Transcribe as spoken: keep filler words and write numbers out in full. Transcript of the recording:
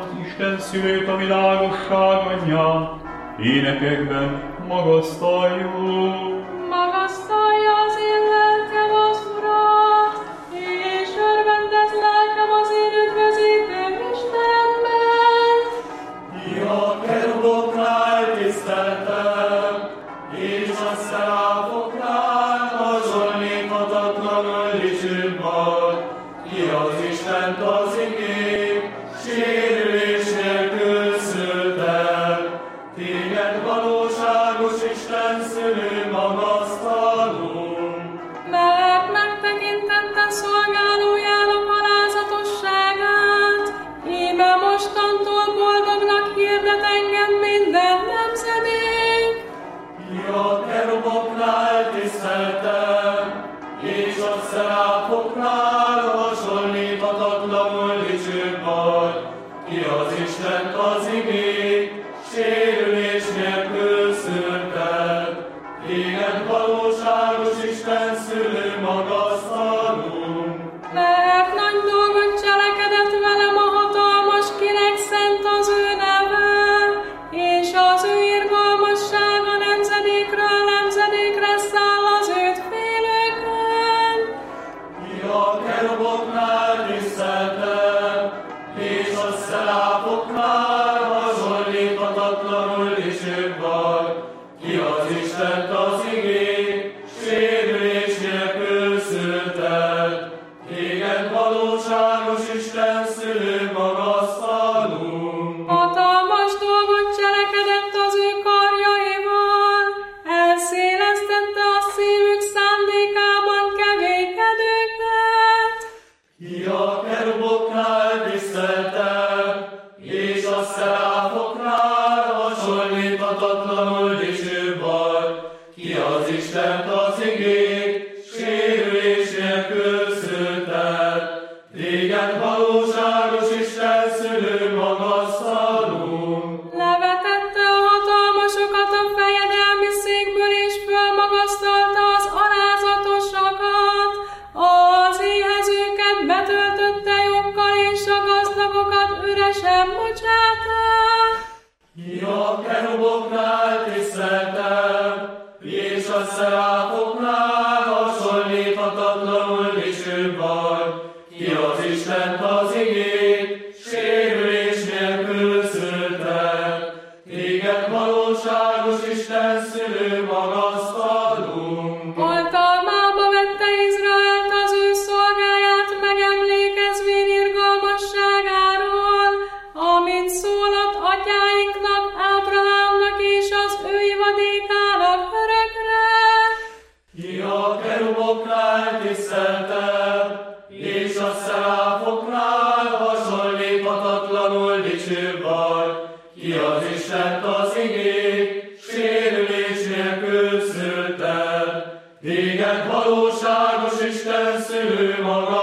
az Isten szülőt, a világosság anyját, énekekben magasztaljuk. Magasztalja az én lelkem az Urat, és örvendez lelkem az én üdvözítő Istenben. Ja, keruboknál tiszteltem, és a szeráfoknál hasonlíthatatlanul dicsőbb vagy. Ki az Istent az igény, sérülés nélkül szültem. Téged valóságos Isten szülő magasztalunk. Mert megtekintette szolgálójának alázatosságát, íme mostantól boldognak hirdet engem minden nemzedék. Ja, keruboknál tiszteltem, és a szeráfoknál hasonlíthatatlanul dicsőbb vagy. Ki az Istent az igény, sérülés nélkül szülted. Téged valóságos Isten szülő magasztalunk. Mert nagy dolgot cselekedett velem a hatalmas, kinek szent az ő neve, és az ő irgalmassága nemzedékről nemzedékre száll az őt félőkön. Ja, keruboknál tiszteltem, és a szeráfoknál hasonlíthatatlanul dicsőbb vagy. Ki az Istent az igény, sérülés nélkül szülted. Téged valóságos Isten szülő magasztalunk. Hatalmas dolgot cselekedett az ő karjaival, elszélesztette a szívük szándékában keménykedőket. Ja, keruboknál tiszteltem, és a szeráfoknál hasonlíthatatlanul dicsőbb vagy. Ki az Istent az igény, sérülés nélkül szülted. Téged valóságos Isten szülő magasztalunk. Levetette a hatalmasokat a fejedelmi székből, és fölmagasztalta az alázatosakat. Az éhezőket betöltötte joggal, és a gazdagokat üresen bocsátta. Ja, keruboknál tiszteltem, és a szeráfoknál hasonlíthatatlanul dicsőbb vagy. Ki az Istent az igény, sérülés nélkül szülted. Téged valóságos Isten szülő magasztalunk. Oltalmába vette Izraelt az ő szolgáját, megemlékezvén irgalmasságáról, amit szólott atyáinknak, Ábrahámnak és az ő ivadékának örökre. Ja, keruboknál tiszteltem, és a szeráfoknál hasonlíthatatlanul dicsőbb vagy. Ki az Istent az igény, sérülés nélkül szülted. Téged valóságos Isten szülő maga